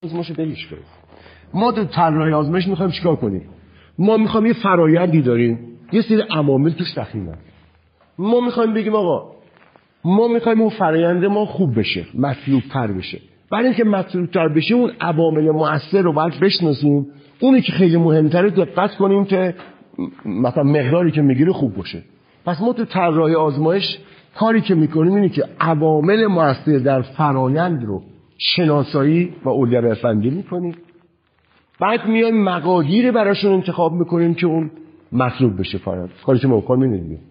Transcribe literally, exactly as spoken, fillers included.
آزمایشو بریش کنیم. ما تو طراحی آزمایش میخوایم چیکار کنیم؟ ما میخوایم یه فرایندی داریم، یه سری عوامل توش دخیلن. ما میخوایم بگیم آقا ما میخوایم اون فرایند ما خوب بشه، مطلوب تر بشه. برای اینکه مطلوب تر بشه اون عوامل مؤثر رو باید بشناسیم، اونی که خیلی مهمتره دقت کنیم که مثلا مقداری که میگیره خوب باشه. پس ما تو طراحی آزمایش کاری که میکنیم اینه که عوامل مؤثر در فرایند رو شناسایی و اولویت بندی میکنیم، بعد میایم مقادیر براشون انتخاب میکنیم که اون مطلوب بشه فرایند. کاری که ما میکنیم اینه.